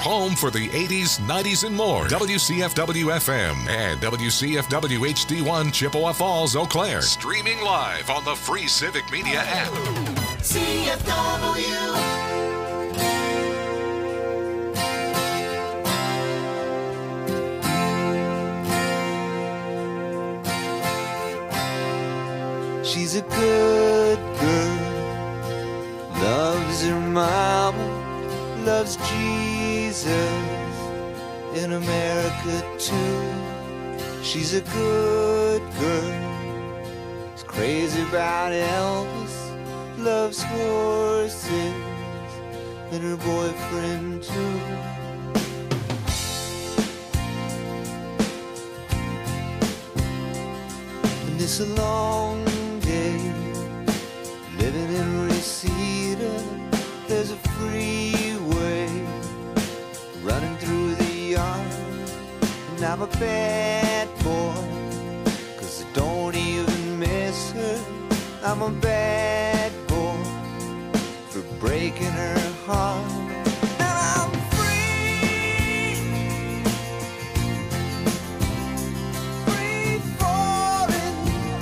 home for the 80s, 90s, and more. WCFW-FM and WCFW HD1 Chippewa Falls, Eau Claire. Streaming live on the free Civic Media app. CFW. She's a good girl, loves her mama, loves Jesus in America too. She's a good girl, is crazy about Elvis, loves horses and her boyfriend too. And it's a long living in Reseda, there's a freeway running through the yard. And I'm a bad boy, 'cause I don't even miss her. I'm a bad boy for breaking her heart. And I'm free, free falling.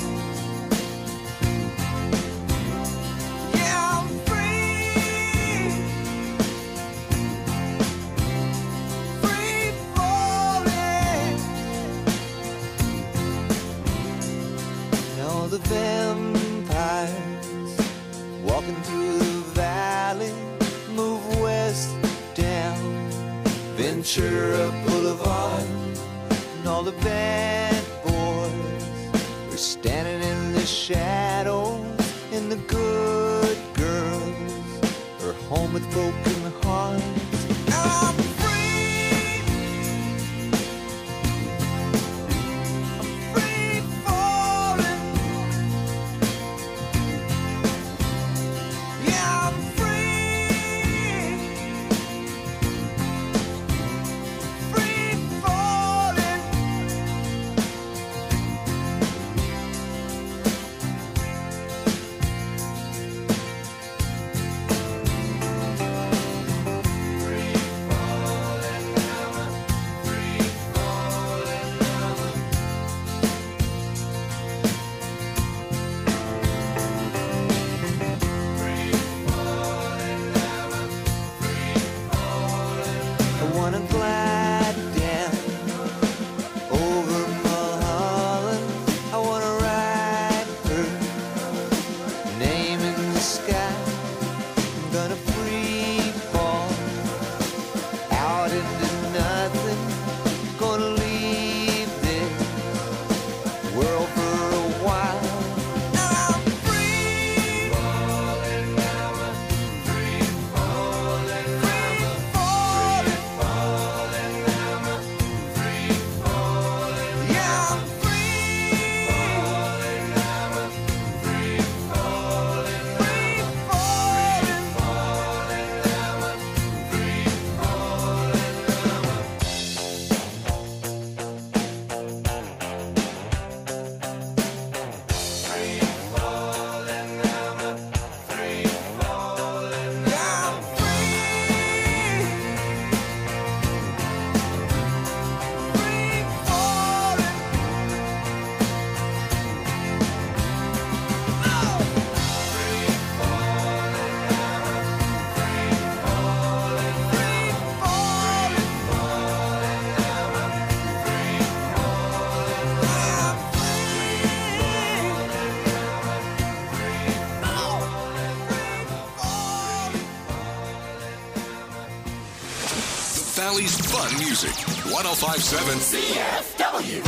The vampires walking through the valley move west down Ventura Boulevard, and all the bad boys are standing in the shadows, and the good girls are home with broken hearts. I'm Valley's fun music. 105.7 CFW.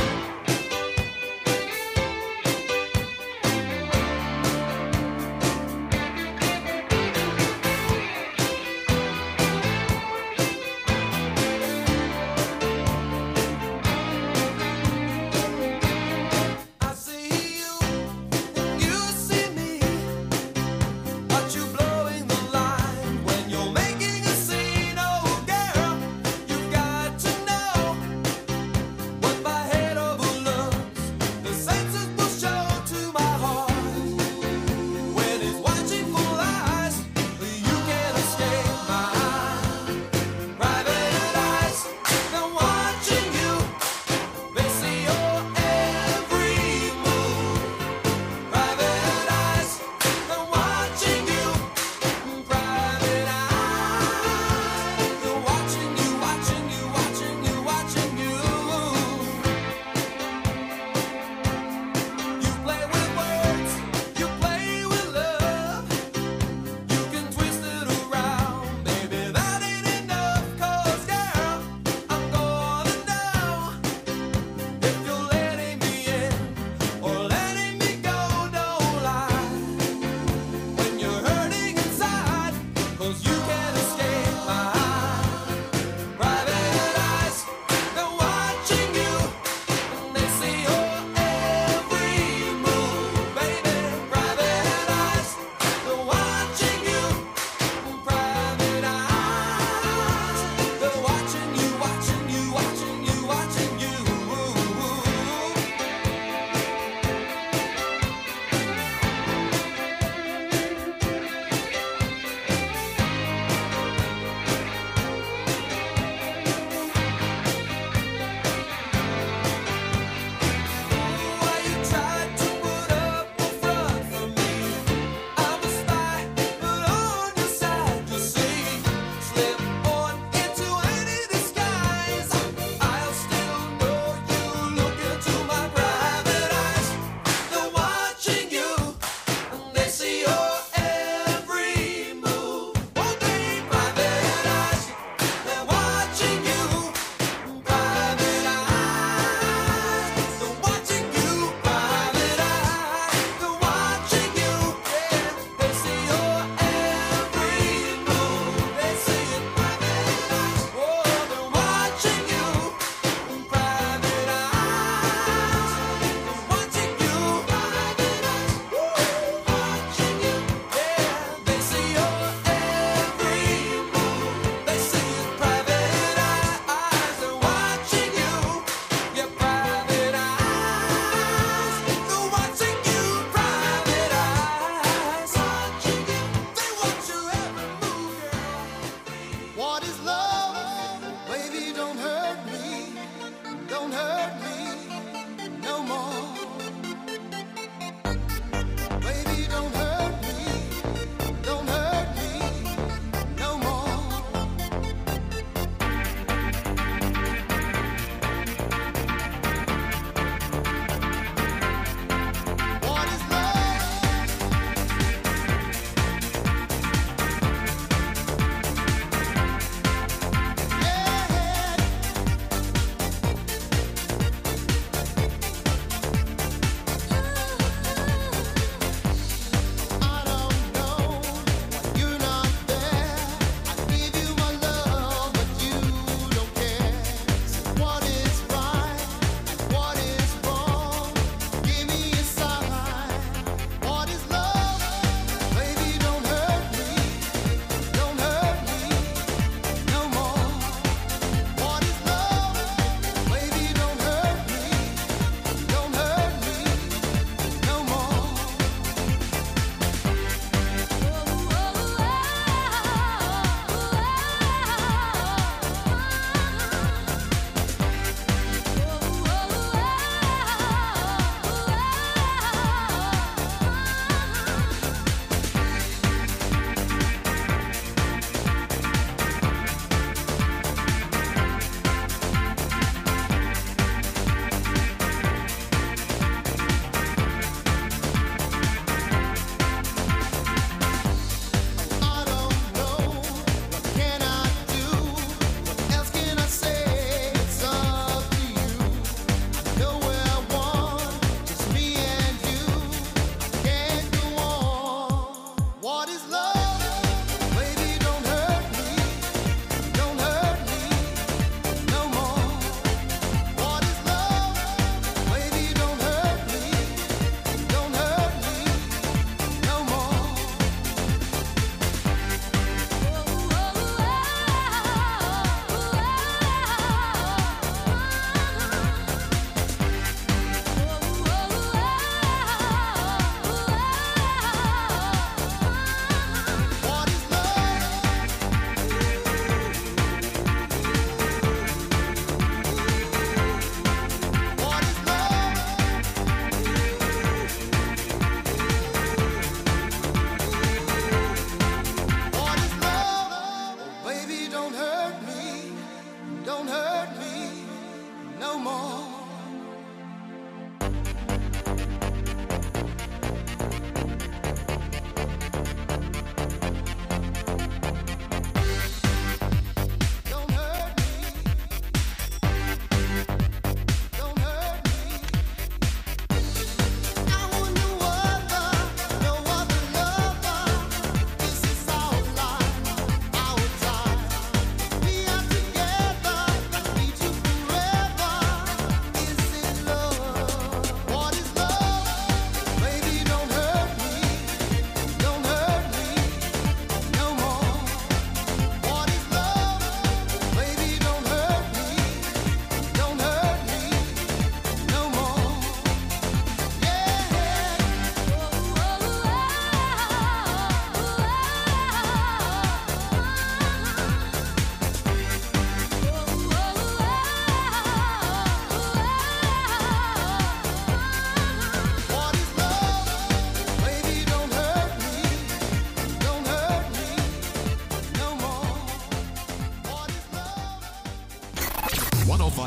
Head of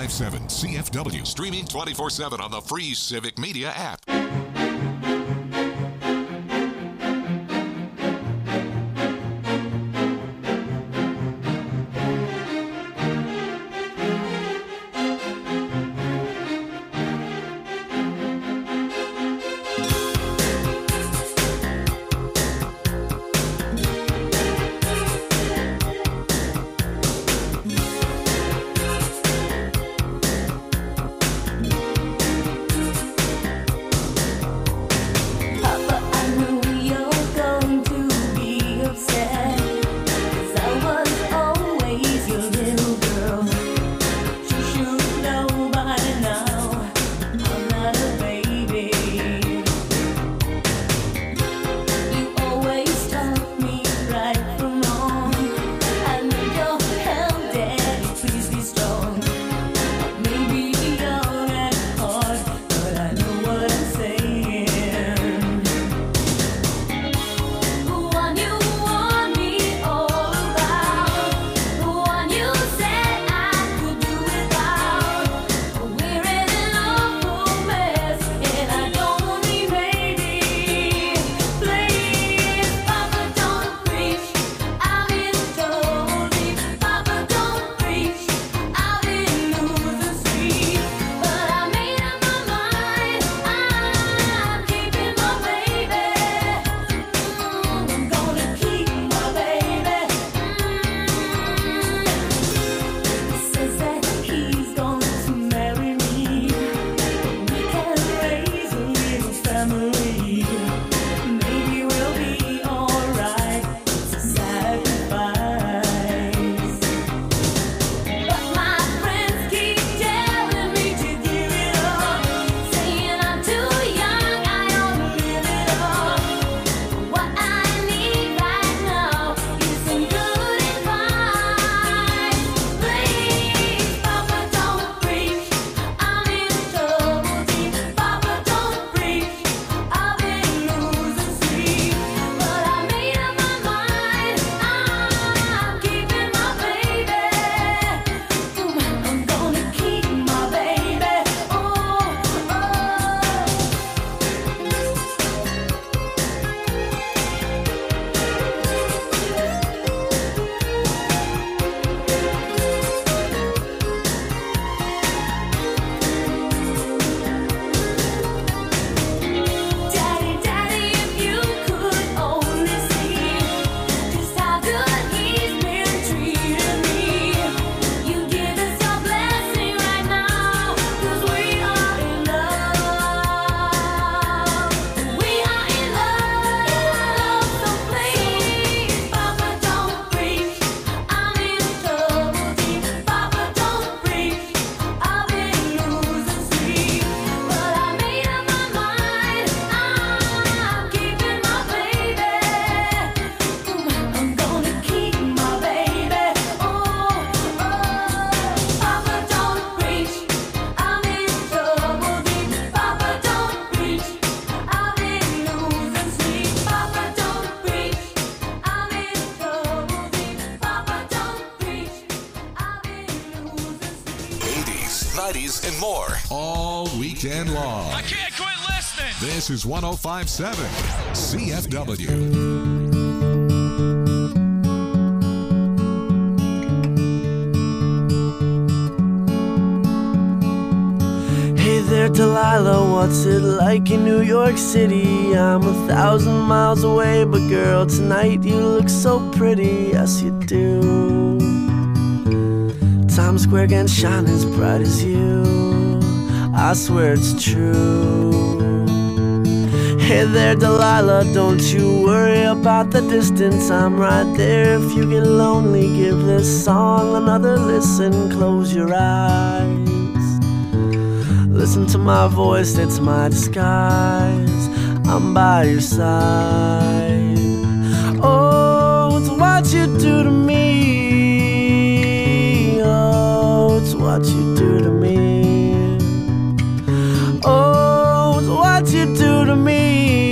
1057 CFW. Streaming 24/7 on the free Civic Media app. And more all weekend long. I can't quit listening. This is 1057 CFW. Hey there, Delilah, what's it like in New York City? I'm 1,000 miles away, but girl, tonight you look so pretty. Yes, you do. Times Square can shine as bright as you. I swear it's true. Hey there, Delilah, don't you worry about the distance. I'm right there if you get lonely. Give this song another listen. Close your eyes. Listen to my voice, it's my disguise. I'm by your side. Oh, it's what you do to me. It's what you do to me. Oh, it's what you do to me.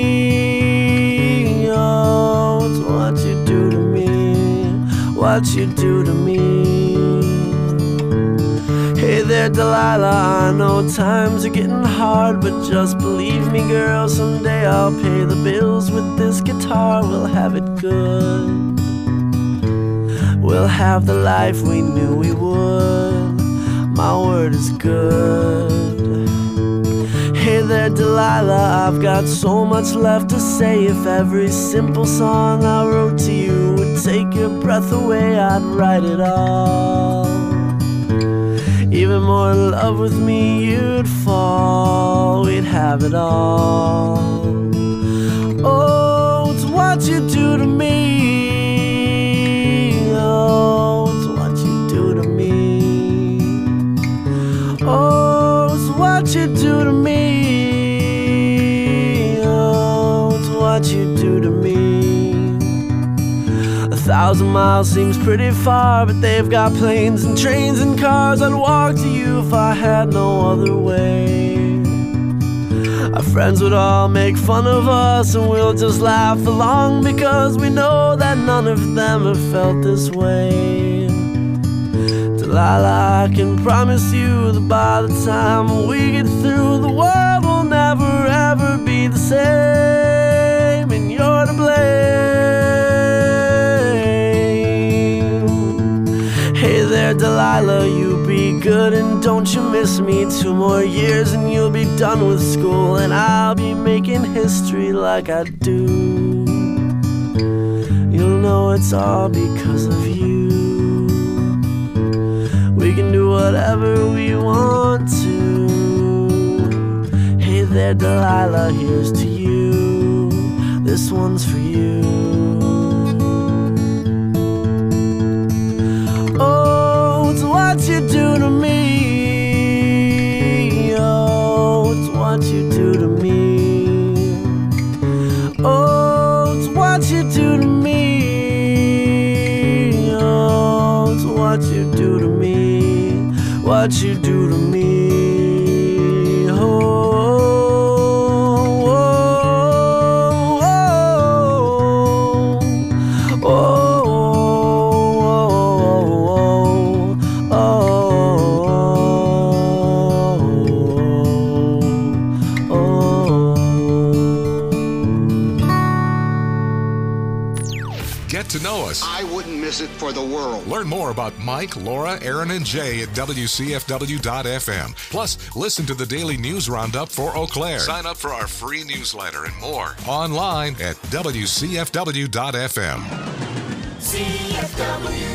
Oh, it's what you do to me. What you do to me. Hey there, there, Delilah, I know times are getting hard, but just believe me, girl, someday I'll pay the bills with this guitar. We'll have it good. We'll have the life we knew we would. My word is good. Hey there, Delilah, I've got so much left to say. If every simple song I wrote to you would take your breath away, I'd write it all. Even more in love with me you'd fall. We'd have it all. Oh, it's what you do to me. Oh, it's what you do to me. Oh, it's what you do to me. Oh, it's what you do to me. 1,000 miles seems pretty far, but they've got planes and trains and cars. I'd walk to you if I had no other way. Our friends would all make fun of us, and we'll just laugh along, because we know that none of them have felt this way. Delilah, I can promise you that by the time we get through, the world will never ever be the same, and you're to blame. Hey there, Delilah, you be good and don't you miss me. 2 more years and you'll be done with school, and I'll be making history like I do. You'll know it's all because of you. We can do whatever we want to. Hey there, Delilah, here's to you. This one's for you. Oh, it's what you do to me. Oh, it's what you do to me. Oh, it's what you do to me. Oh, it's what you do to me. What you do to me. Oh. To know us. I wouldn't miss it for the world. Learn more about Mike, Laura, Aaron, and Jay at WCFW.FM. Plus, listen to the daily news roundup for Eau Claire. Sign up for our free newsletter and more online at WCFW.FM. CFW.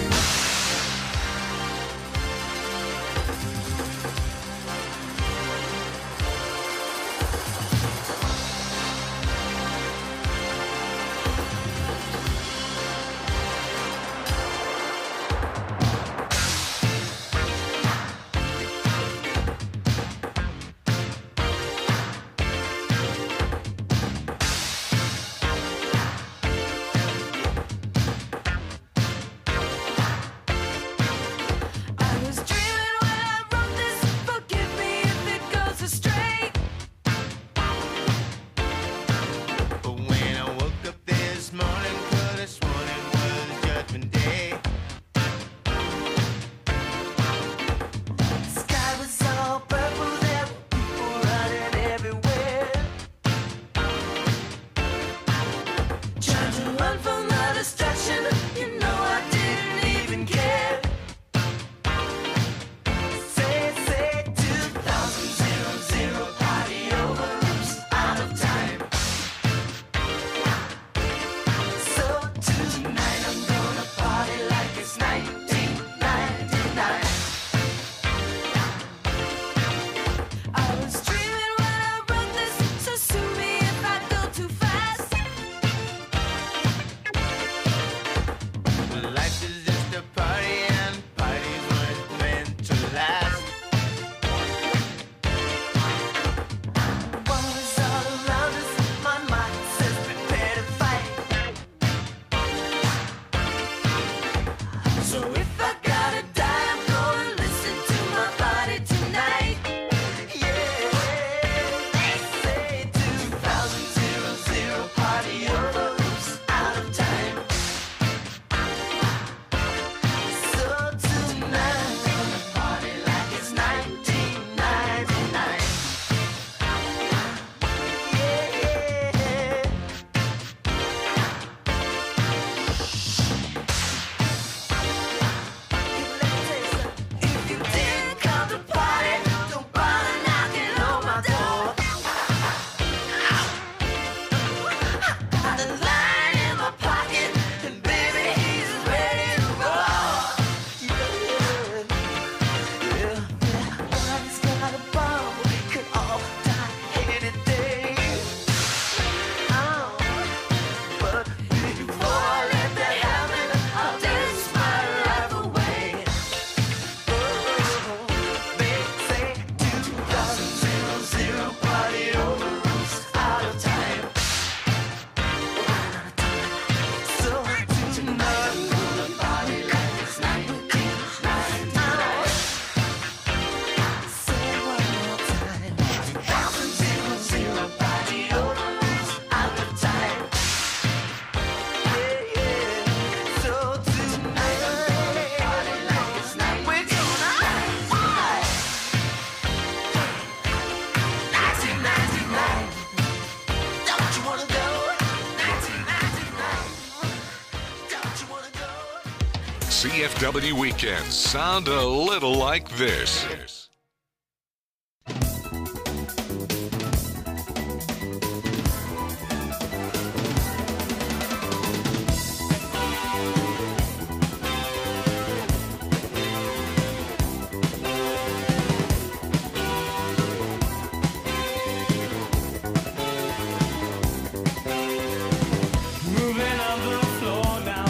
CFW weekends sound a little like this.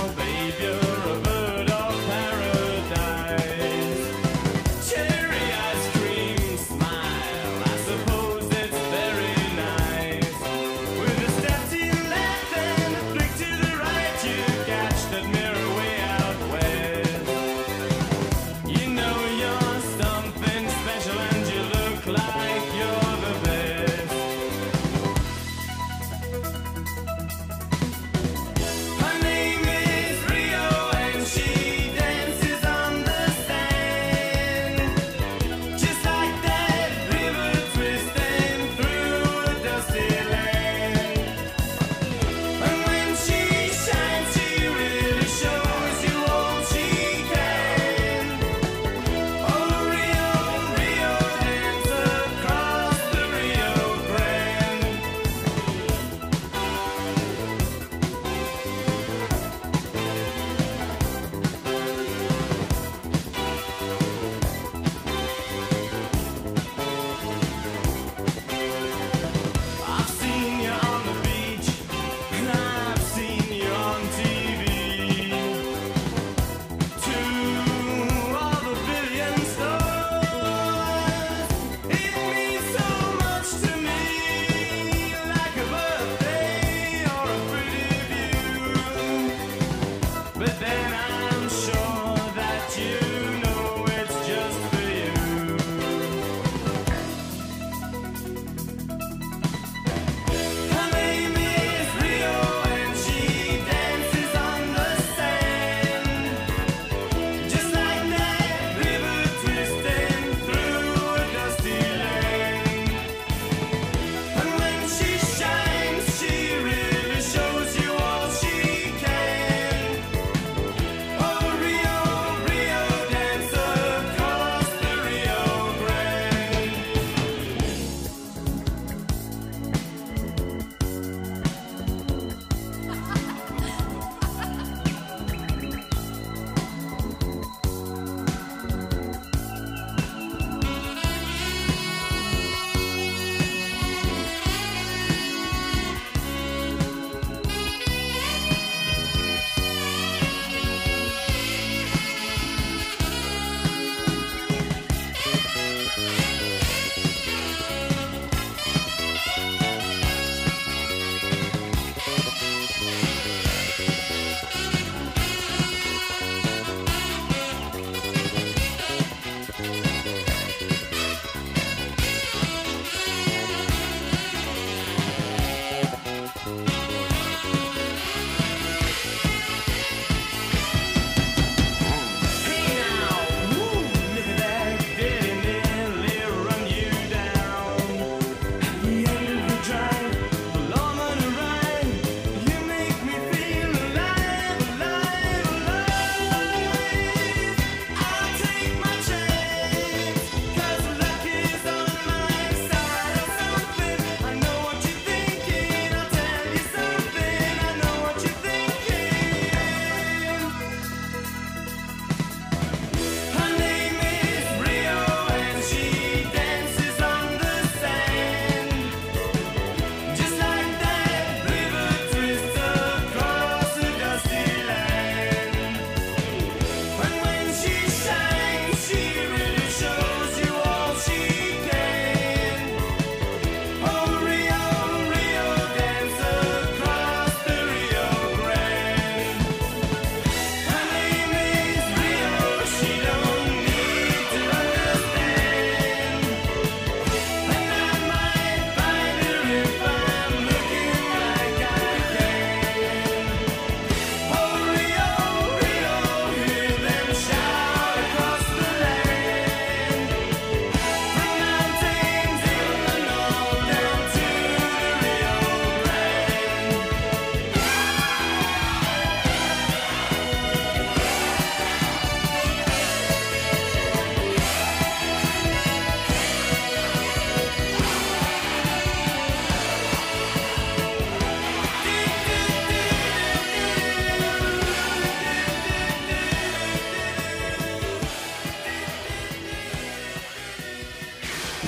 Cherry-eyed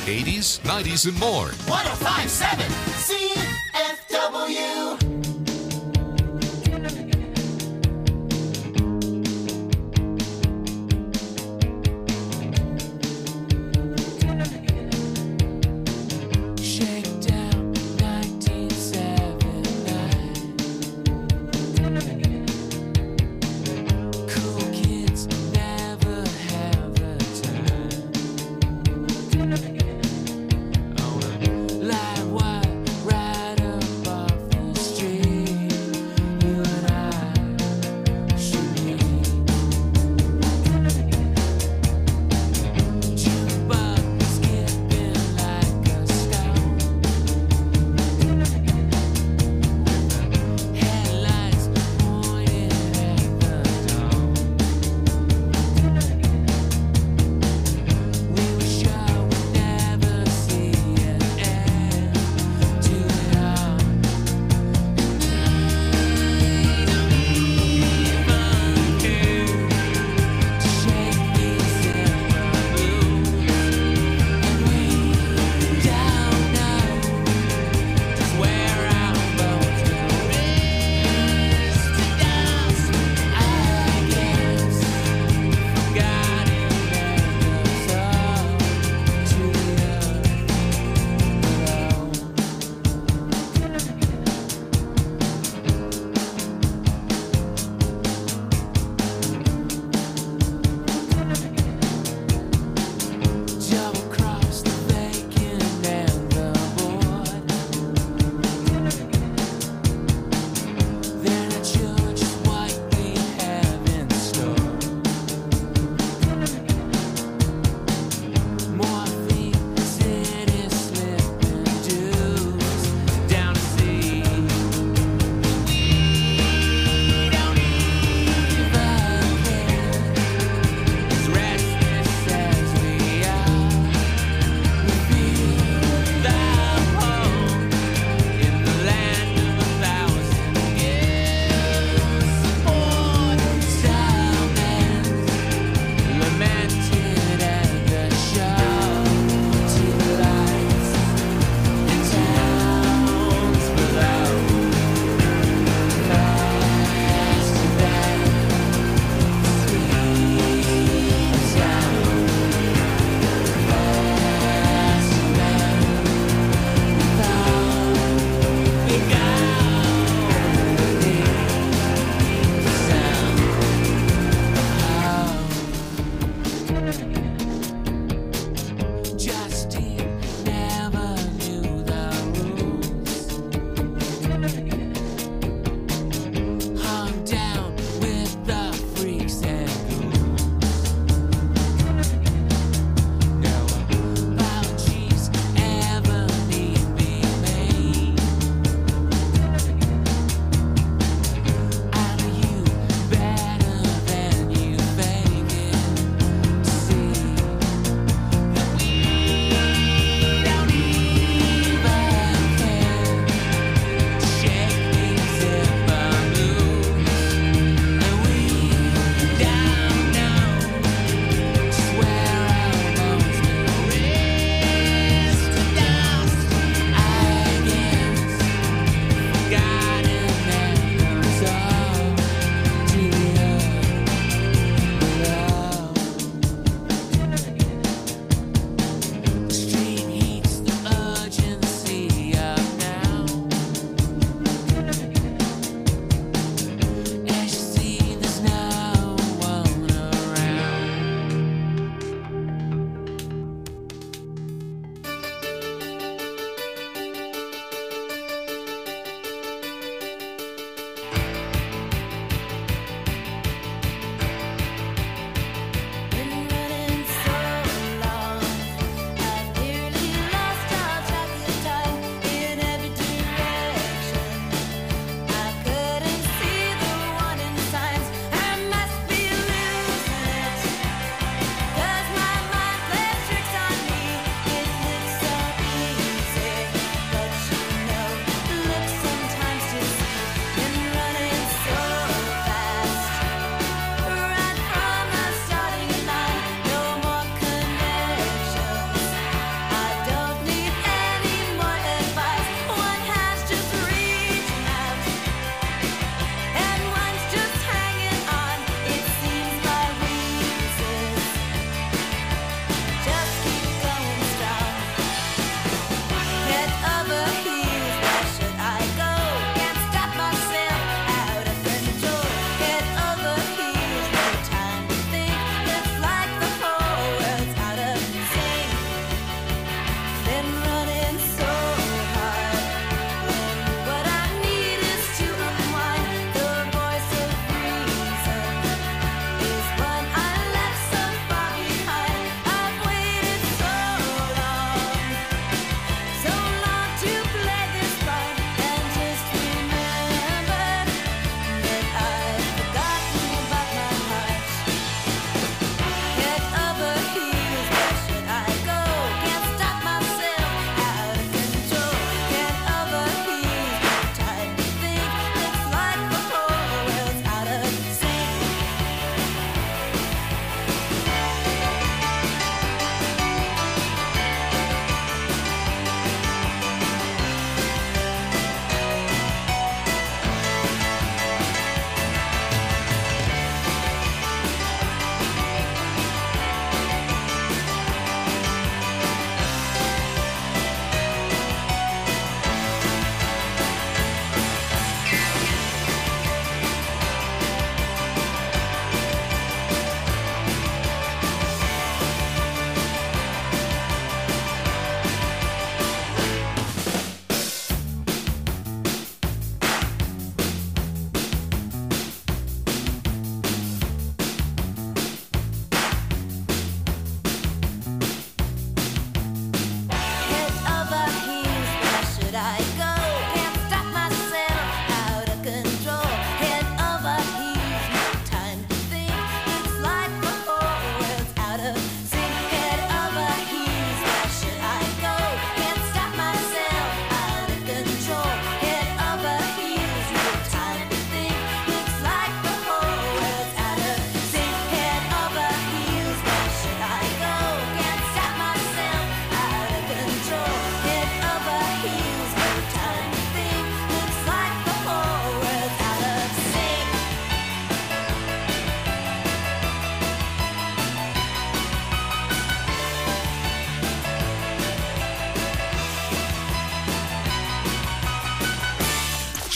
80s, 90s, and more. 105.7 CFW. Live wire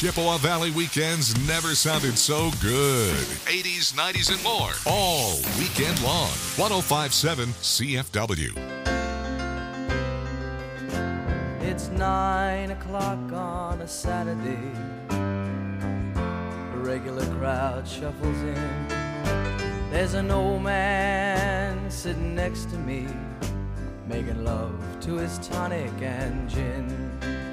Chippewa Valley weekends never sounded so good. 80s, 90s, and more. All weekend long. 105.7 CFW. It's 9 o'clock on a Saturday. A regular crowd shuffles in. There's an old man sitting next to me, making love to his tonic and gin.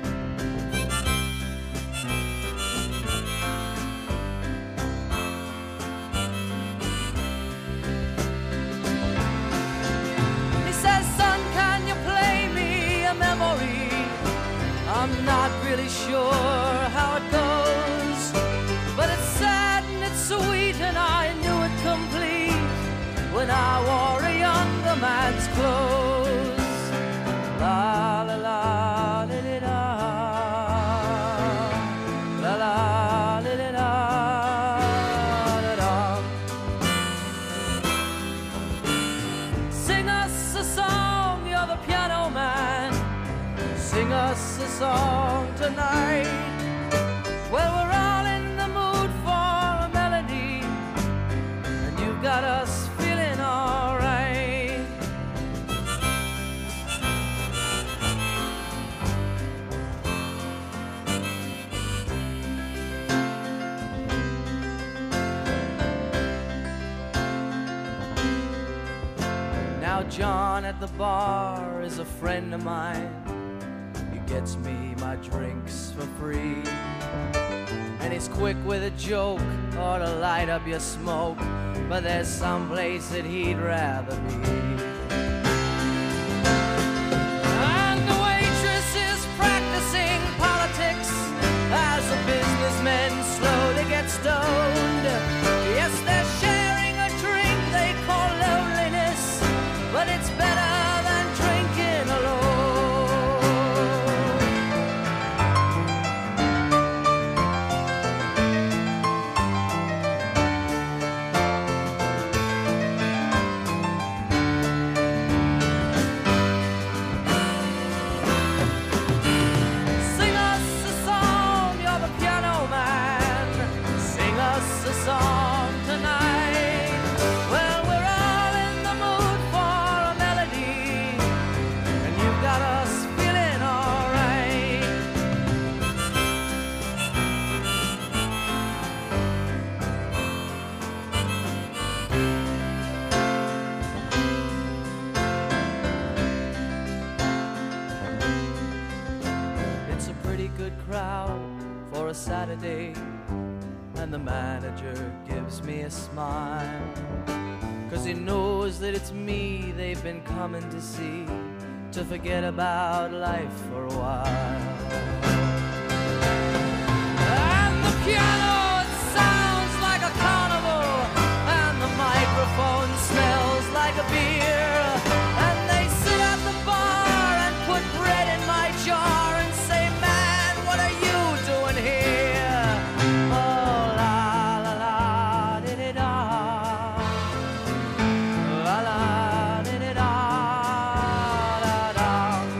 He says, son, can you play me a memory? I'm not really sure how it goes, but it's sad and it's sweet, and I knew it complete when I wore a younger man's clothes. La la la li li da, la la li li da da da. Sing us a song, you're the piano man. Sing us a song tonight. Well, we're all in the mood for a melody, and you've got us feeling all right. Now John at the bar is a friend of mine. He gets me my drinks for free, and he's quick with a joke or to light up your smoke, but there's some place that he'd rather be. And the waitress is practicing politics as the businessmen slowly get stoned. Yes, they're sharing a drink they call loneliness, but it's better than drinking alone. Sing us a song, you're the piano man. Sing us a song tonight. Well, we're all in the mood for a melody, and you've got us feeling all right. It's a pretty good crowd for a Saturday, and the manager gives me a smile, 'cause he knows that it's me they've been coming to see, to forget about life for a while. And the piano, it sounds like a carnival, and the microphone smells like a beer, and they sit at the bar and put bread in my jar and say, man, what are you doing here? Oh, la la la di di da, la la di di da da da.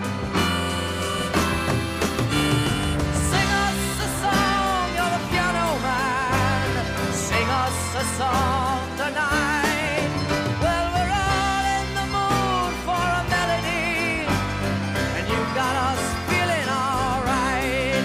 Sing us a song, you're the piano man. Sing us a song tonight. Well, we're all in the mood for a melody, and you've got us feeling all right.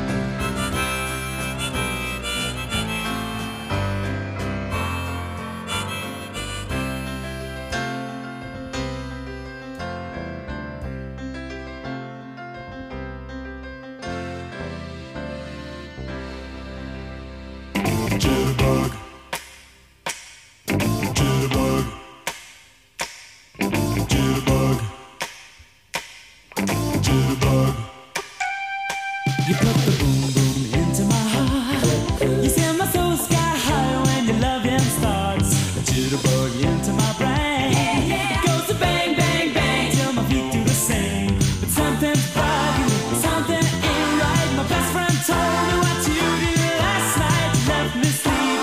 Jitterbug, jitterbug, jitterbug, jitterbug. You put the boom boom into my heart. You send my soul sky high when your loving starts. A jitterbug into my brain. It goes to bang bang bang till my feet do the same. But something's bugging, something ain't right. My best friend told me what you did last night. You left me sleeping.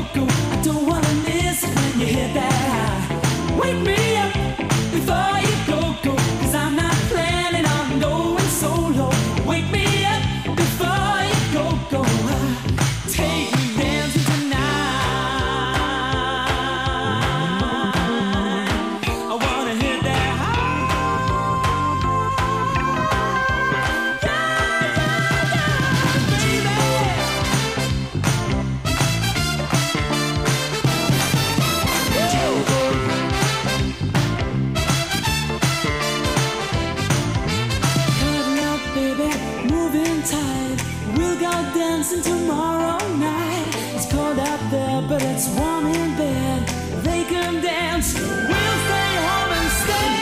go. I don't wanna miss it when you hit that high. Wake me up before you go, 'cause I'm not planning on going solo. Wake me up before you go. Take me dancing tonight. I wanna hit that high. Cuddle up, baby, moving tight. We'll go dancing tomorrow night. It's cold out there, but it's warm in bed. They can dance, we'll stay home instead.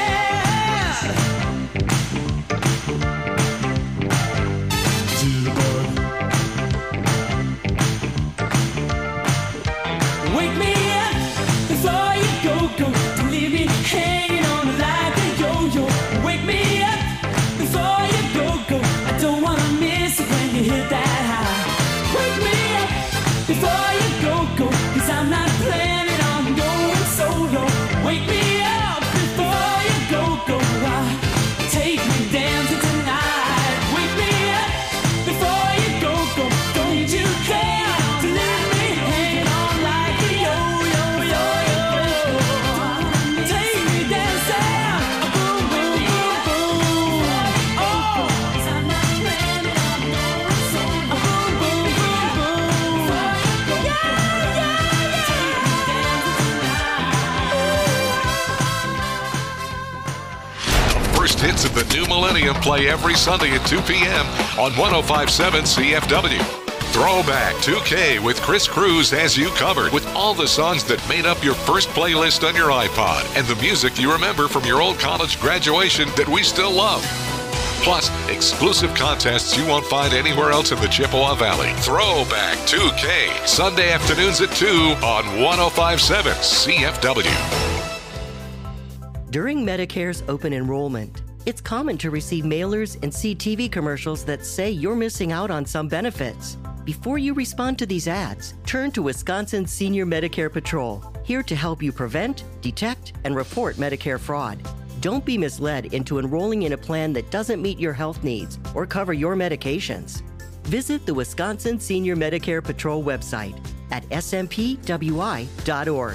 Jitterbug, Wake me up before you go. Don't leave me hanging on like a yo-yo. Wake me up before you go. I don't wanna miss it when you hit that high. Wake me up before you go, 'cause I'm not planning on going solo. Wake me up before you go. Take me dancing tonight. Wake me up before you go. Don't you care to leave me hanging on like a yo-yo. Take me dancing, boom, boom, boom, boom. Oh, 'cause I'm not planning on going solo. Boom, boom, boom, boom. Yeah. Take me dancing tonight. First hits of the new millennium play every Sunday at 2 p.m. on 105.7 CFW. Throwback 2K with Chris Cruz has you covered with all the songs that made up your first playlist on your iPod and the music you remember from your old college graduation that we still love. Plus, exclusive contests you won't find anywhere else in the Chippewa Valley. Throwback 2K, Sunday afternoons at 2 on 105.7 CFW. During Medicare's open enrollment, it's common to receive mailers and see TV commercials that say you're missing out on some benefits. Before you respond to these ads, turn to Wisconsin Senior Medicare Patrol, here to help you prevent, detect, and report Medicare fraud. Don't be misled into enrolling in a plan that doesn't meet your health needs or cover your medications. Visit the Wisconsin Senior Medicare Patrol website at smpwi.org.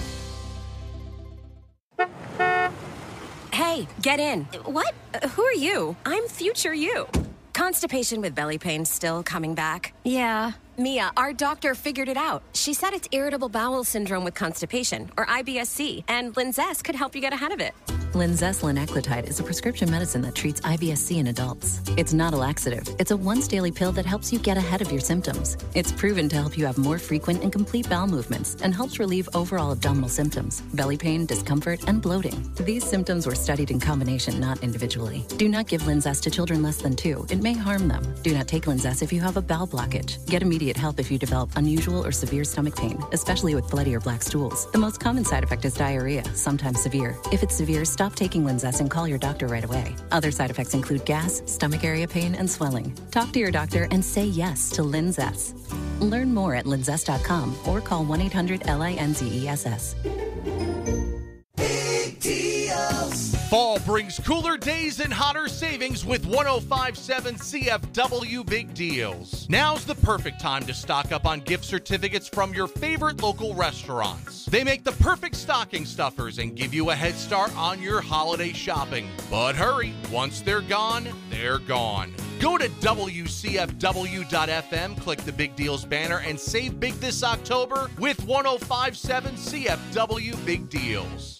Hey, get in. What? Who are you? I'm future you. Constipation with belly pain still coming back? Yeah. Mia, our doctor figured it out. She said it's irritable bowel syndrome with constipation, or IBS-C, and Linzess could help you get ahead of it. Linzess linaclotide is a prescription medicine that treats IBS-C in adults. It's not a laxative. It's a once-daily pill that helps you get ahead of your symptoms. It's proven to help you have more frequent and complete bowel movements and helps relieve overall abdominal symptoms, belly pain, discomfort, and bloating. These symptoms were studied in combination, not individually. Do not give Linzess to children less than 2. It may harm them. Do not take Linzess if you have a bowel blockage. Get immediate help if you develop unusual or severe stomach pain, especially with bloody or black stools. The most common side effect is diarrhea, sometimes severe. If it's severe, stop taking Linzess and call your doctor right away. Other side effects include gas, stomach area pain, and swelling. Talk to your doctor and say yes to Linzess. Learn more at linzess.com or call 1-800-LINZESS. Fall brings cooler days and hotter savings with 105.7 CFW Big Deals. Now's the perfect time to stock up on gift certificates from your favorite local restaurants. They make the perfect stocking stuffers and give you a head start on your holiday shopping. But hurry, once they're gone, they're gone. Go to WCFW.FM, click the Big Deals banner, and save big this October with 105.7 CFW Big Deals.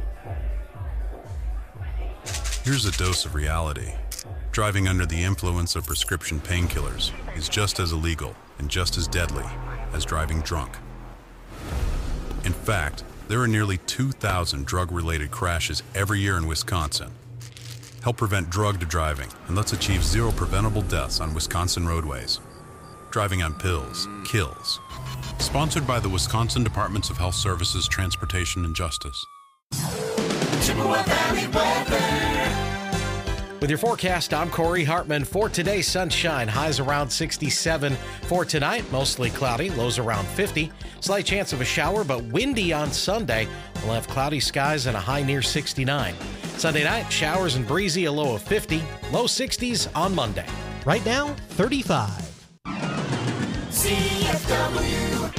Here's a dose of reality. Driving under the influence of prescription painkillers is just as illegal and just as deadly as driving drunk. In fact, there are nearly 2,000 drug-related crashes every year in Wisconsin. Help prevent drug driving and let's achieve 0 preventable deaths on Wisconsin roadways. Driving on pills kills. Sponsored by the Wisconsin Departments of Health Services, Transportation, and Justice. Chippewa Valley weather. With your forecast, I'm Corey Hartman. For today, sunshine, highs around 67. For tonight, mostly cloudy, lows around 50. Slight chance of a shower, but windy on Sunday. We'll have cloudy skies and a high near 69. Sunday night, showers and breezy, a low of 50. Low 60s on Monday. Right now, 35. CFW.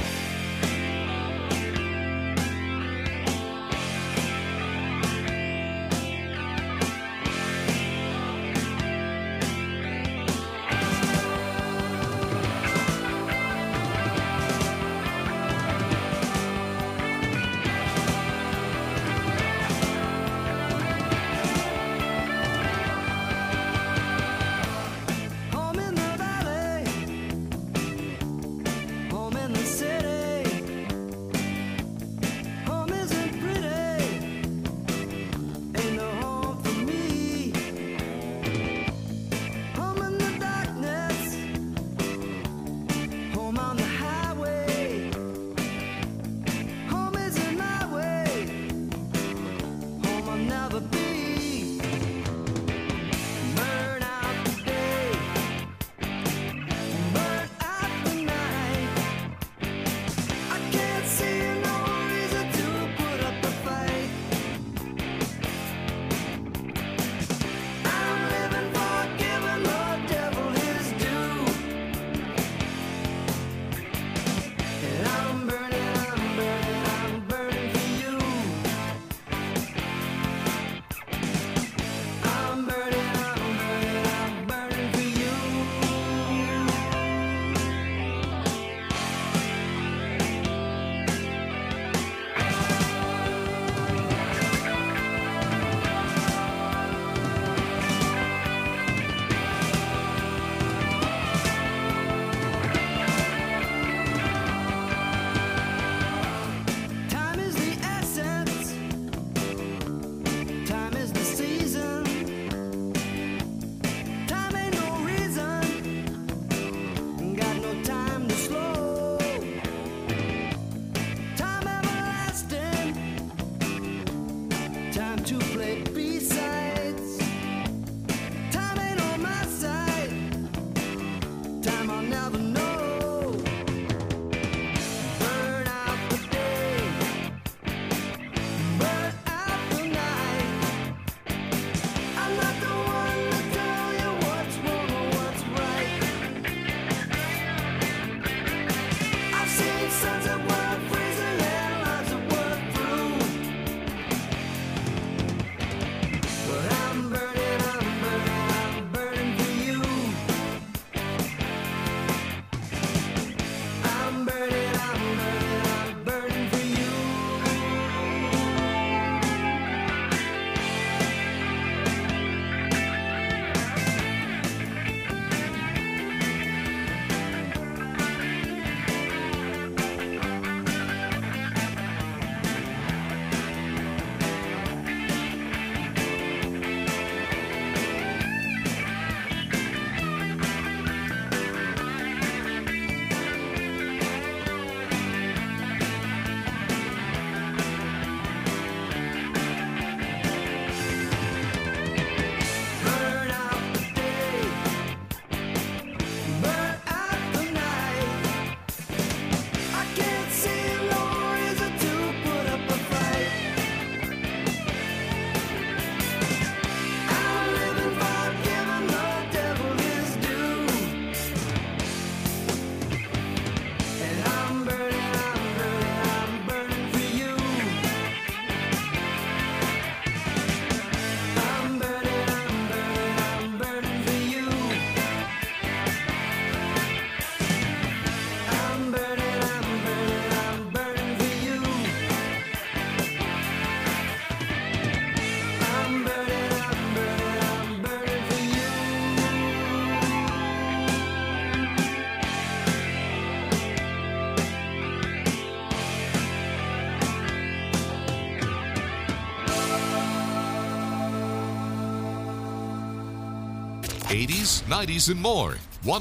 '80s, '90s, and more.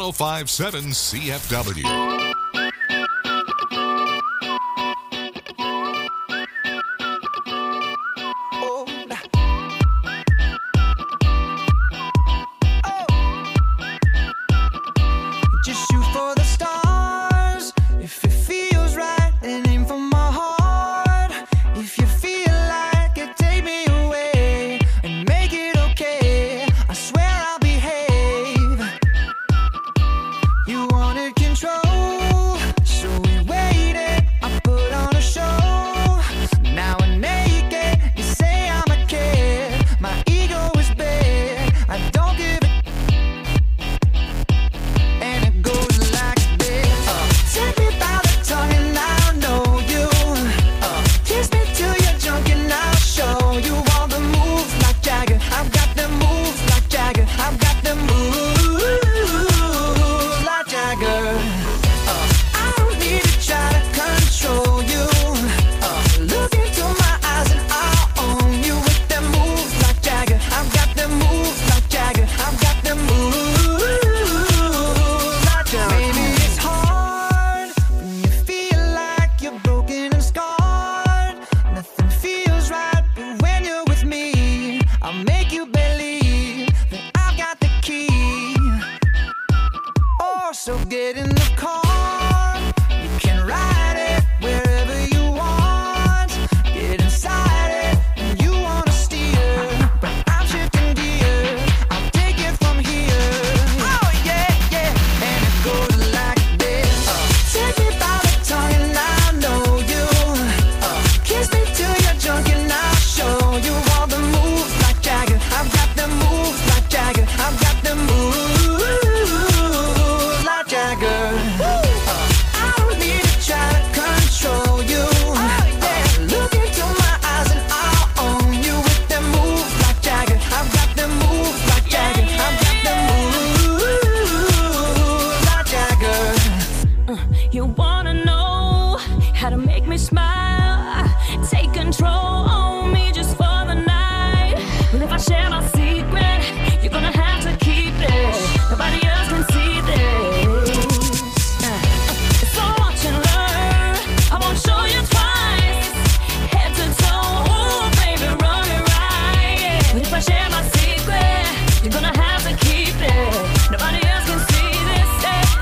105.7 CFW. make me smile. Take control on me just for the night. But if I share my secret, you're gonna have to keep it. Nobody else can see this. So watch and learn. I won't show you twice. Head to toe, ooh, baby, run it right. But if I share my secret, you're gonna have to keep it. Nobody else can see this.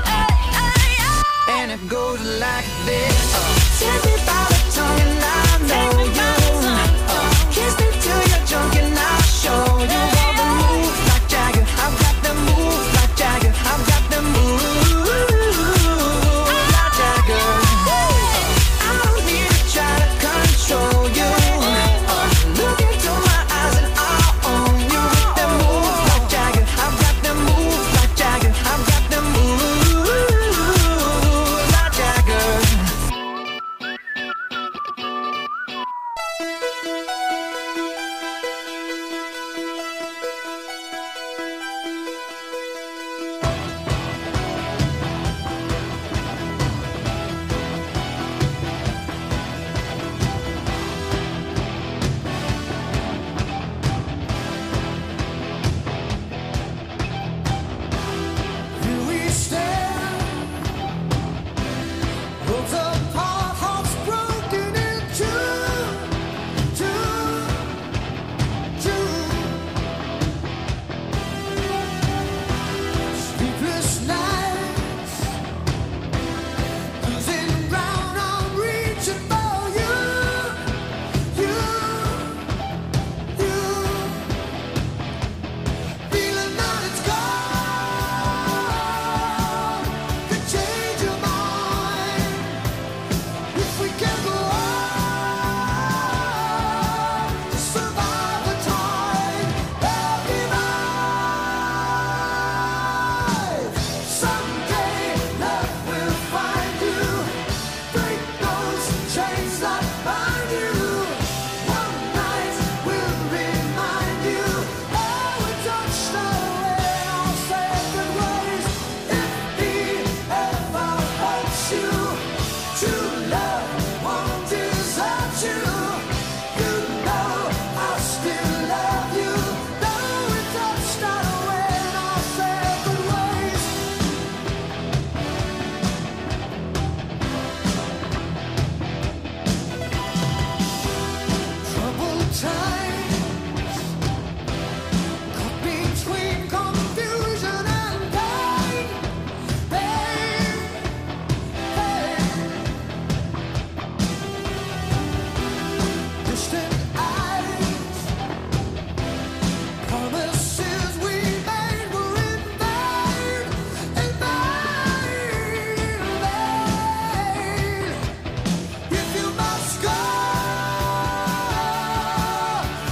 And it goes like this. Take me by the tongue and I know you. Kiss me till you're drunk and I'll show you all the moves like Jagger. I've got the moves like Jagger. I've got the moves like Jagger. I don't need to try to control you. Look into my eyes and I'll own you with the moves like Jagger. I've got the moves like Jagger. I've got the moves like Jagger. Here we stand, worlds apart, hearts broken in two. Sleepless nights, losing ground, I'm reaching for you. Feeling that it's gone, could change your mind if we can go on to survive the time. Every night, someday love will find you. Break those chains that bind you. One night will remind you. Oh, we touched away our sacred ways. If he ever hurts you, true love won't desert you. You know I still love you. Though we touched away our sacred ways. Troubled times, caught between confusion and pain. Distant eyes, promises we made were in vain, in vain. If you must go,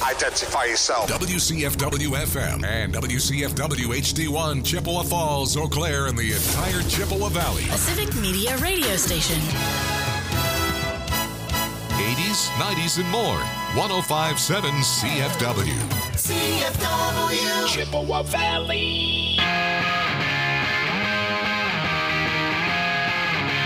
Identify yourself. WCFW FM and WCFW HD1 Chippewa Falls, Eau Claire, and the entire Chippewa Valley. A Civic Media radio station. 80s, 90s, and more. 105.7 CFW. CFW. Chippewa Valley.